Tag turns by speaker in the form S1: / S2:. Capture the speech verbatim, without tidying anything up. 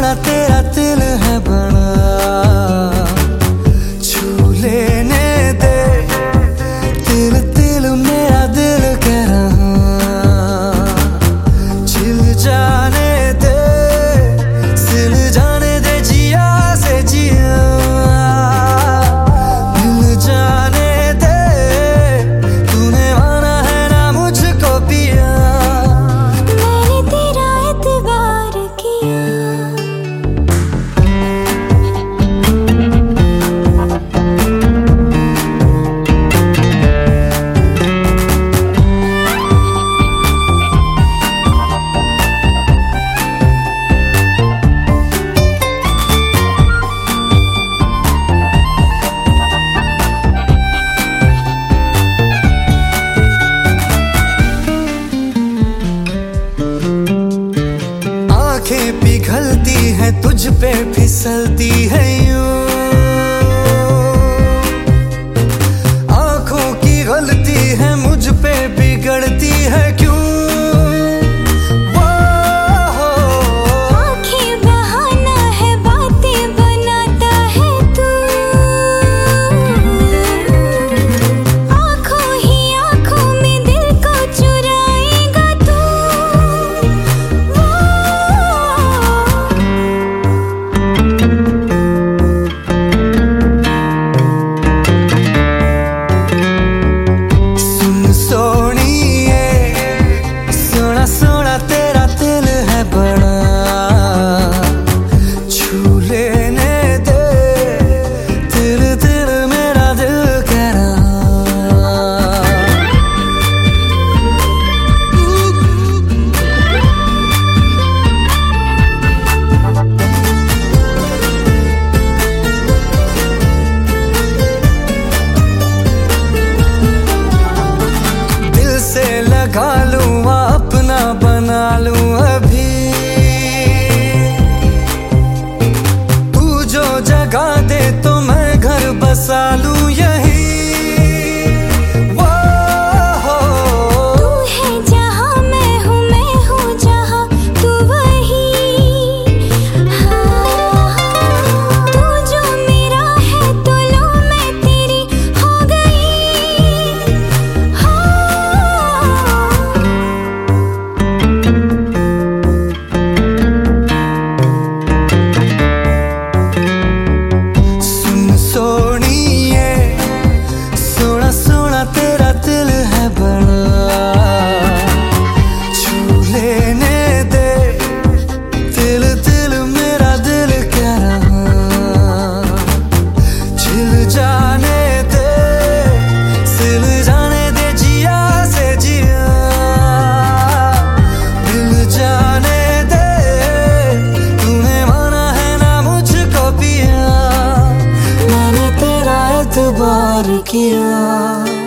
S1: सोना तेरा दिल है बड़ा, छू लेने दे दिल दिल मेरा दिल कह रहा, छिल जाने दे सिल जाने दे जिया से जिया, मिल जाने दे तूने माना है ना मुझको पिया,
S2: मैंने तेरा एतबार किया।
S1: आंखें पिघलती है तुझ पे फिसलती है यूं, आंखों की गलती है मुझ पे बिगड़ती है क्यों,
S2: आंखें बहाना है बातें बनाता है तू, आंखों ही आंखों में दिल को चुराएगा तू,
S1: सुन सोनिए सोना सोना तेरा दिल है बड़ा, छू लेने दे दिल दिल मेरा दिल कह रहा, दिल से लगा लूं अपना बना लूं अभी, तू जो जगह दे तो मैं घर बसा लूं यही,
S2: तू है जहाँ मैं हूँ मैं हूँ जहाँ तू वही, हाँ, तू जो मेरा है तो लो मैं तेरी हो गई, हाँ।
S1: सुन सोनिए सोना सोना तेरा दिल है बड़ा, छू लेने दे दिल दिल मेरा दिल कह रहा, छिल जाने दे सिल जाने दे जिया से जिया, मिल जाने दे तूने माना है ना मुझको पिया, मैंने तेरा एतबार किया।